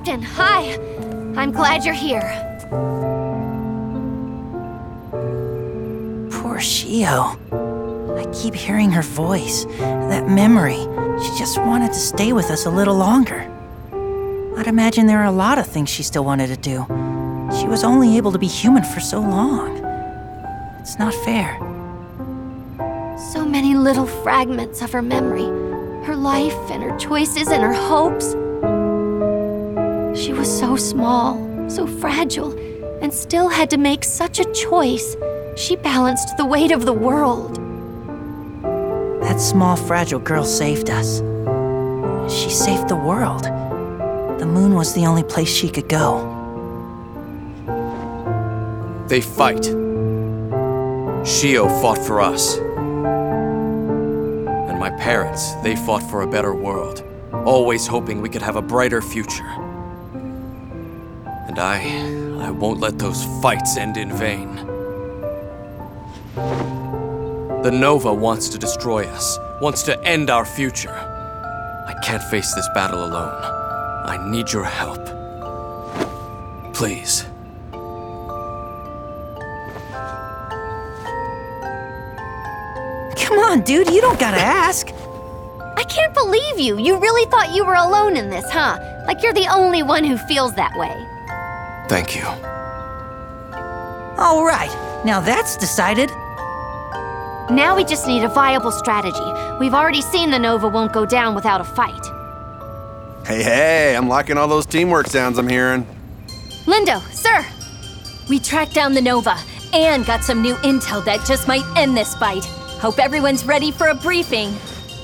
Captain, hi. I'm glad you're here. Poor Shio. I keep hearing her voice, that memory. She just wanted to stay with us a little longer. I'd imagine there are a lot of things she still wanted to do. She was only able to be human for so long. It's not fair. So many little fragments of her memory. Her life and her choices and her hopes. She was so small, so fragile, and still had to make such a choice. She balanced the weight of the world. That small, fragile girl saved us. She saved the world. The moon was the only place she could go. They fight. Shio fought for us. And my parents, they fought for a better world, always hoping we could have a brighter future. And I won't let those fights end in vain. The Nova wants to destroy us, wants to end our future. I can't face this battle alone. I need your help. Please. Come on, dude, you don't gotta ask. I can't believe you. You really thought you were alone in this, huh? Like you're the only one who feels that way. Thank you. All right, now that's decided. Now we just need a viable strategy. We've already seen the Nova won't go down without a fight. Hey, I'm liking all those teamwork sounds I'm hearing. Lindo, sir! We tracked down the Nova and got some new intel that just might end this fight. Hope everyone's ready for a briefing.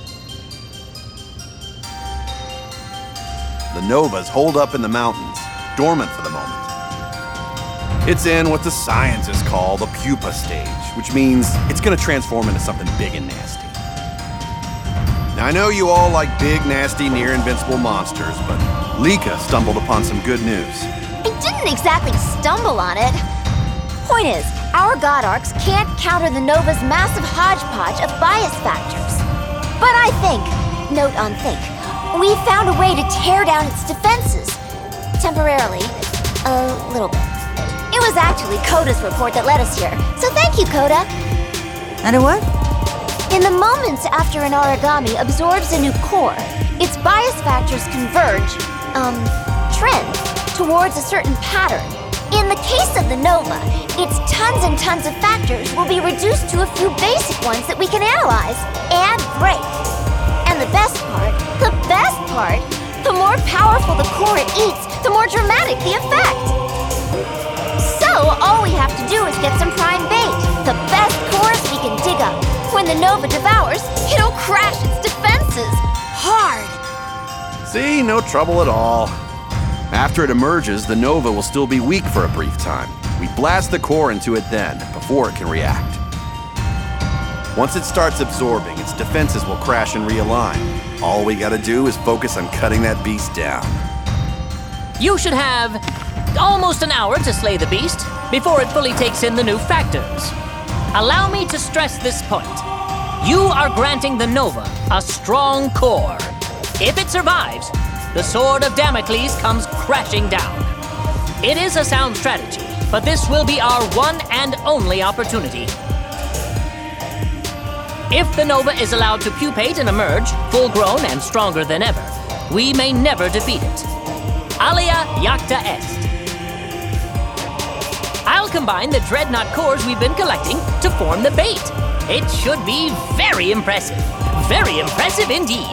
The Nova's holed up in the mountains, dormant for the moment. It's in what the scientists call the pupa stage, which means it's gonna transform into something big and nasty. Now I know you all like big, nasty, near-invincible monsters, but Lika stumbled upon some good news. I didn't exactly stumble on it. Point is, our God Arcs can't counter the Nova's massive hodgepodge of bias factors. But I think, note on think, we found a way to tear down its defenses. Temporarily. A little bit. It was actually Koda's report that led us here, so thank you, Koda. And a what? In the moments after an origami absorbs a new core, its bias factors converge, trend, towards a certain pattern. In the case of the Nova, its tons and tons of factors will be reduced to a few basic ones that we can analyze and break. And the best part, the more powerful the core it eats, the more dramatic the effect. So all we have to do is get some prime bait, the best cores we can dig up. When the Nova devours, it'll crash its defenses hard. See, no trouble at all. After it emerges, the Nova will still be weak for a brief time. We blast the core into it then, before it can react. Once it starts absorbing, its defenses will crash and realign. All we gotta do is focus on cutting that beast down. You should have almost an hour to slay the beast before it fully takes in the new factors. Allow me to stress this point. You are granting the Nova a strong core. If it survives, the Sword of Damocles comes crashing down. It is a sound strategy, but this will be our one and only opportunity. If the Nova is allowed to pupate and emerge, full-grown and stronger than ever, we may never defeat it. Alia Jacta Est. I'll combine the Dreadnought cores we've been collecting to form the bait. It should be very impressive. Very impressive indeed.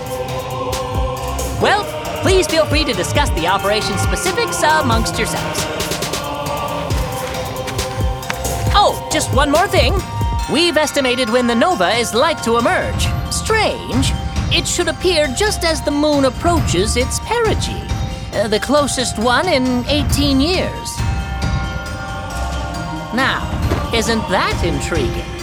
Well, please feel free to discuss the operation specifics amongst yourselves. Oh, just one more thing. We've estimated when the Nova is like to emerge. Strange. It should appear just as the moon approaches its perigee. The closest one in 18 years. Now, isn't that intriguing?